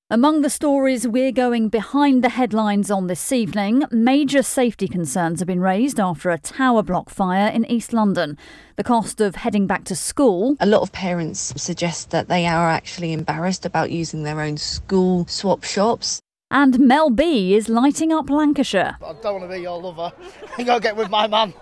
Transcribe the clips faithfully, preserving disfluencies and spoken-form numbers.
Among the stories we're going behind the headlines on this evening, major safety concerns have been raised after a tower block fire in East London. The cost of heading back to school. A lot of parents suggest that they are actually embarrassed about using their own school swap shops. And Mel B is lighting up Lancashire. I don't want to be your lover. I gotta get with my man.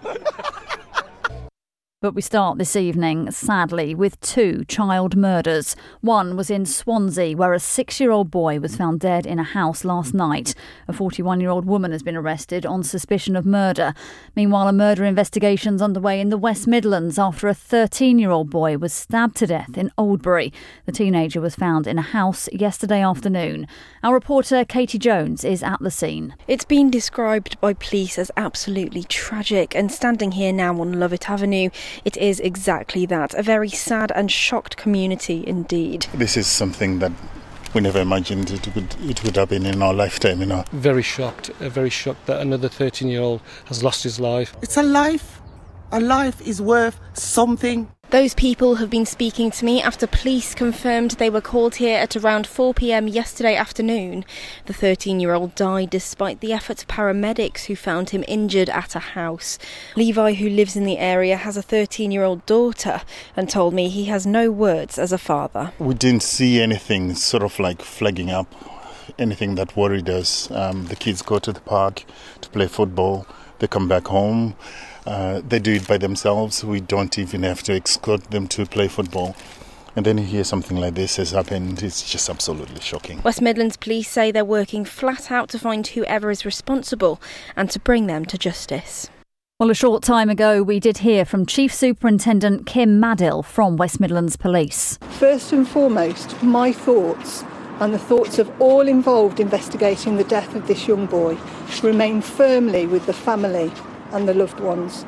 But we start this evening, sadly, with two child murders. One was in Swansea, where a six-year-old boy was found dead in a house last night. A forty-one-year-old woman has been arrested on suspicion of murder. Meanwhile, a murder investigation's underway in the West Midlands after a thirteen-year-old boy was stabbed to death in Oldbury. The teenager was found in a house yesterday afternoon. Our reporter Katie Jones is at the scene. It's been described by police as absolutely tragic, and standing here now on Lovett Avenue, it is exactly that, a very sad and shocked community indeed. This is something that we never imagined it would, it would happen in our lifetime, you know. Very shocked, uh, very shocked that another thirteen-year-old has lost his life. It's a life. A life is worth something. Those people have been speaking to me after police confirmed they were called here at around four p.m. yesterday afternoon. The thirteen-year-old died despite the efforts of paramedics who found him injured at a house. Levi, who lives in the area, has a thirteen-year-old daughter and told me he has no words as a father. We didn't see anything sort of like flagging up, anything that worried us. Um, the kids go to the park to play football. They come back home. Uh, they do it by themselves. We don't even have to escort them to play football. And then you hear something like this has happened. It's just absolutely shocking. West Midlands Police say they're working flat out to find whoever is responsible and to bring them to justice. Well, a short time ago, we did hear from Chief Superintendent Kim Madill from West Midlands Police. First and foremost, my thoughts and the thoughts of all involved investigating the death of this young boy remain firmly with the family and the loved ones.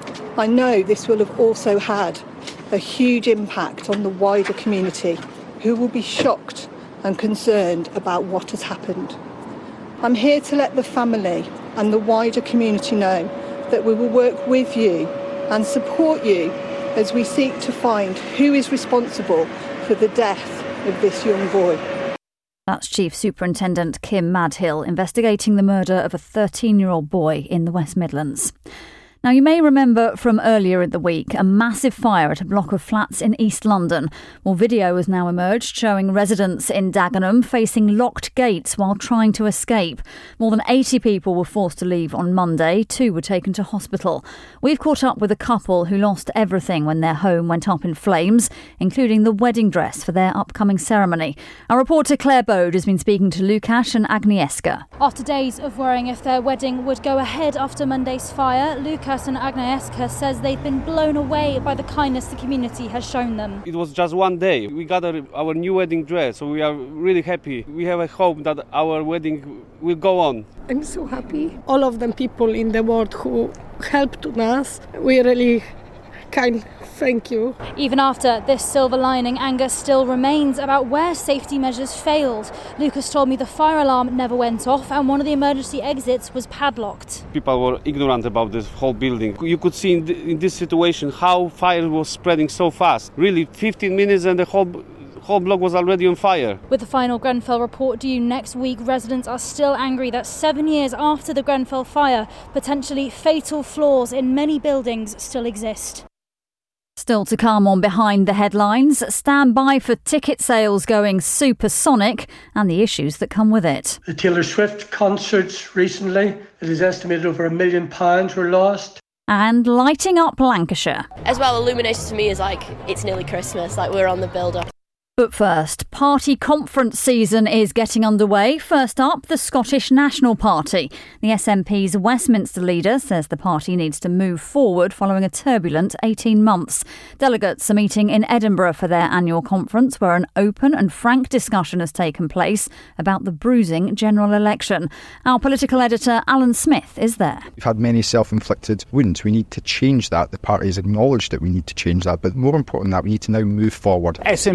I know this will have also had a huge impact on the wider community, who will be shocked and concerned about what has happened. I'm here to let the family and the wider community know that we will work with you and support you as we seek to find who is responsible for the death of this young boy. That's Chief Superintendent Kim Madill investigating the murder of a thirteen-year-old boy in the West Midlands. Now, you may remember from earlier in the week a massive fire at a block of flats in East London. Well, video has now emerged showing residents in Dagenham facing locked gates while trying to escape. More than eighty people were forced to leave on Monday. Two were taken to hospital. We've caught up with a couple who lost everything when their home went up in flames, including the wedding dress for their upcoming ceremony. Our reporter Claire Bode has been speaking to Lukasz and Agnieszka. After days of worrying if their wedding would go ahead after Monday's fire, Lukasz and Agnieszka says they've been blown away by the kindness the community has shown them. It was just one day. We got our, our new wedding dress, so we are really happy. We have a hope that our wedding will go on. I'm so happy. All of them people in the world who helped us, we really kind. Thank you. Even after this silver lining, anger still remains about where safety measures failed. Lucas told me the fire alarm never went off and one of the emergency exits was padlocked. People were ignorant about this whole building. You could see in, th- in this situation how fire was spreading so fast. Really, fifteen minutes and the whole whole block was already on fire. With the final Grenfell report due next week, residents are still angry that seven years after the Grenfell fire, potentially fatal flaws in many buildings still exist. Still to come on Behind the Headlines, stand by for ticket sales going supersonic and the issues that come with it. The Taylor Swift concerts recently, it is estimated over a million pounds were lost. And lighting up Lancashire. As well, Illumination to me is like, it's nearly Christmas, like we're on the build-up. But first, party conference season is getting underway. First up, the Scottish National Party. The S N P's Westminster leader says the party needs to move forward following a turbulent eighteen months. Delegates are meeting in Edinburgh for their annual conference, where an open and frank discussion has taken place about the bruising general election. Our political editor, Alan Smith, is there. We've had many self-inflicted wounds. We need to change that. The party has acknowledged that we need to change that. But more important than that, we need to now move forward. S N P Westminster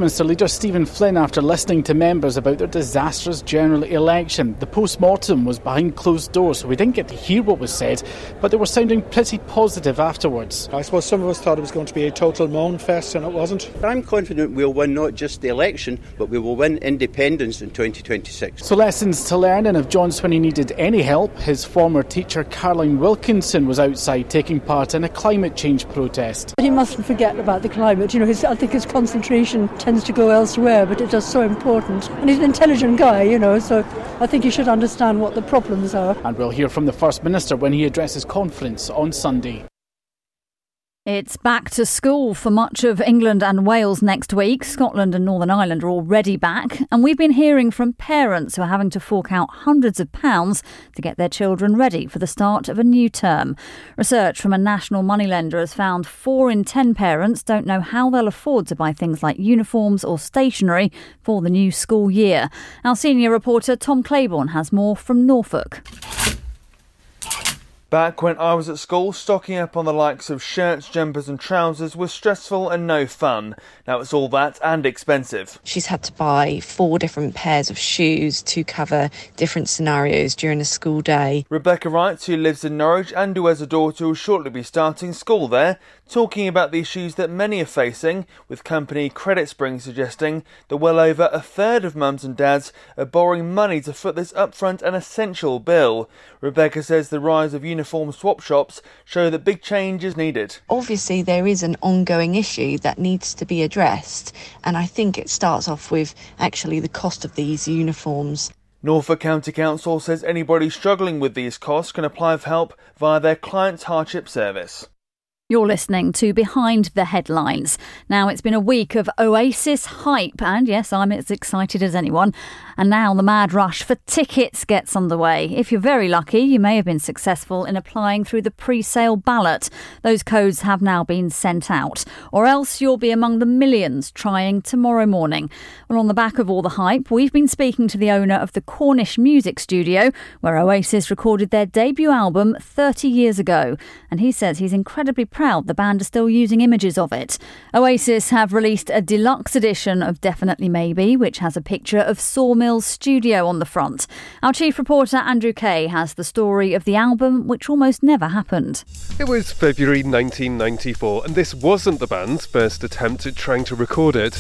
Westminster leader Stephen Flynn after listening to members about their disastrous general election. The post-mortem was behind closed doors, so we didn't get to hear what was said, but they were sounding pretty positive afterwards. I suppose some of us thought it was going to be a total moan fest, and it wasn't. I'm confident we'll win not just the election, but we will win independence in twenty twenty-six. So lessons to learn, and if John Swinney needed any help, his former teacher Caroline Wilkinson was outside taking part in a climate change protest. He mustn't forget about the climate. You know, his, I think his concentration tends to go elsewhere, but it is so important. And he's an intelligent guy, you know, so I think he should understand what the problems are. And we'll hear from the First Minister when he addresses conference on Sunday. It's back to school for much of England and Wales next week. Scotland and Northern Ireland are already back. And we've been hearing from parents who are having to fork out hundreds of pounds to get their children ready for the start of a new term. Research from a national moneylender has found four in ten parents don't know how they'll afford to buy things like uniforms or stationery for the new school year. Our senior reporter Tom Claiborne has more from Norfolk. Back when I was at school, stocking up on the likes of shirts, jumpers and trousers was stressful and no fun. Now it's all that and expensive. She's had to buy four different pairs of shoes to cover different scenarios during a school day. Rebecca Wright, who lives in Norwich and who has a daughter who will shortly be starting school there, talking about the issues that many are facing, with company Credit Spring suggesting that well over a third of mums and dads are borrowing money to foot this upfront and essential bill. Rebecca says the rise of uniform swap shops show that big change is needed. Obviously there is an ongoing issue that needs to be addressed, and I think it starts off with actually the cost of these uniforms. Norfolk County Council says anybody struggling with these costs can apply for help via their Clients Hardship Service. You're listening to Behind the Headlines. Now, it's been a week of Oasis hype, and yes, I'm as excited as anyone. And now the mad rush for tickets gets underway. If you're very lucky, you may have been successful in applying through the pre-sale ballot. Those codes have now been sent out. Or else you'll be among the millions trying tomorrow morning. Well, on the back of all the hype, we've been speaking to the owner of the Cornish Music Studio, where Oasis recorded their debut album thirty years ago. And he says he's incredibly proud the band are still using images of it. Oasis have released a deluxe edition of Definitely Maybe, which has a picture of Sawmill's studio on the front. Our chief reporter Andrew Kay has the story of the album, which almost never happened. It was February nineteen ninety-four, and this wasn't the band's first attempt at trying to record it.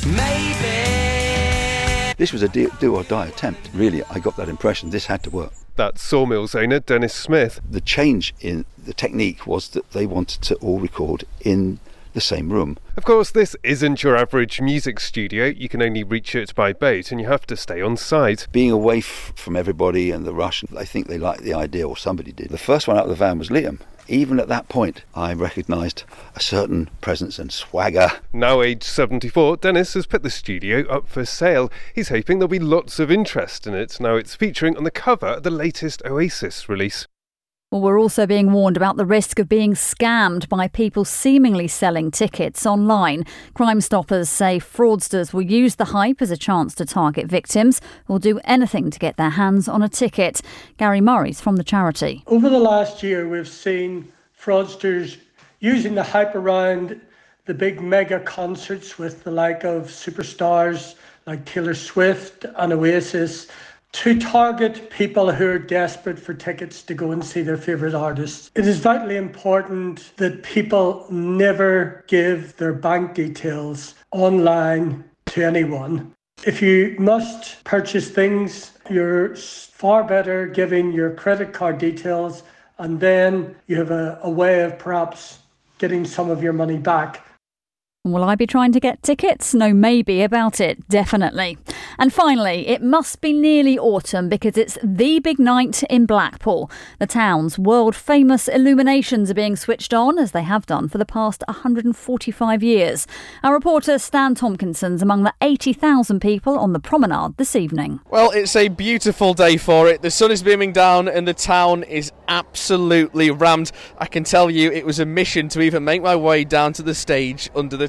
Maybe. This was a do, do or die attempt. Really, I got that impression. This had to work. That's Sawmill's owner, Dennis Smith. The change in the technique was that they wanted to all record in the same room. Of course, this isn't your average music studio. You can only reach it by boat and you have to stay on site. Being away f- from everybody and the rush, I think they liked the idea, or somebody did. The first one out of the van was Liam. Even at that point, I recognised a certain presence and swagger. Now aged seventy-four, Dennis has put the studio up for sale. He's hoping there'll be lots of interest in it. Now it's featuring on the cover of the latest Oasis release. Well, we're also being warned about the risk of being scammed by people seemingly selling tickets online. Crime Stoppers say fraudsters will use the hype as a chance to target victims who will do anything to get their hands on a ticket. Gary Murray's from the charity. Over the last year, we've seen fraudsters using the hype around the big mega concerts with the like of superstars like Taylor Swift and Oasis, to target people who are desperate for tickets to go and see their favourite artists. It is vitally important that people never give their bank details online to anyone. If you must purchase things, you're far better giving your credit card details, and then you have a, a way of perhaps getting some of your money back. Will I be trying to get tickets? No maybe about it, definitely. And finally, it must be nearly autumn because it's the big night in Blackpool. The town's world-famous illuminations are being switched on, as they have done for the past one hundred forty-five years. Our reporter Stan Tompkinson's among the eighty thousand people on the promenade this evening. Well, it's a beautiful day for it. The sun is beaming down and the town is absolutely rammed. I can tell you it was a mission to even make my way down to the stage under the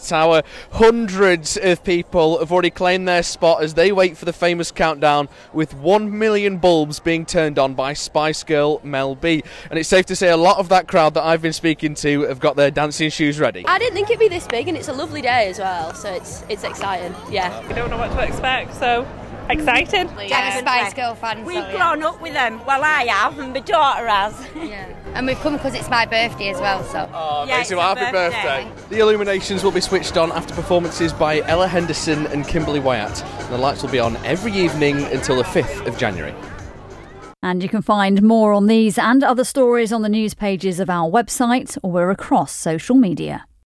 Tower. Hundreds of people have already claimed their spot as they wait for the famous countdown, with one million bulbs being turned on by Spice Girl Mel B. And it's safe to say a lot of that crowd that I've been speaking to have got their dancing shoes ready. I didn't think it'd be this big, and it's a lovely day as well, so it's it's exciting, yeah. We don't know what to expect, so exciting. I'm a Spice Girl fan. We've so, grown yeah. up with them. Well, I have, and my daughter has. Yeah. And we've come because it's my birthday as well, so. Oh, yeah, amazing. Well, happy birthday. birthday. The illuminations will be switched on after performances by Ella Henderson and Kimberly Wyatt. And the lights will be on every evening until the fifth of January. And you can find more on these and other stories on the news pages of our website, or we're across social media.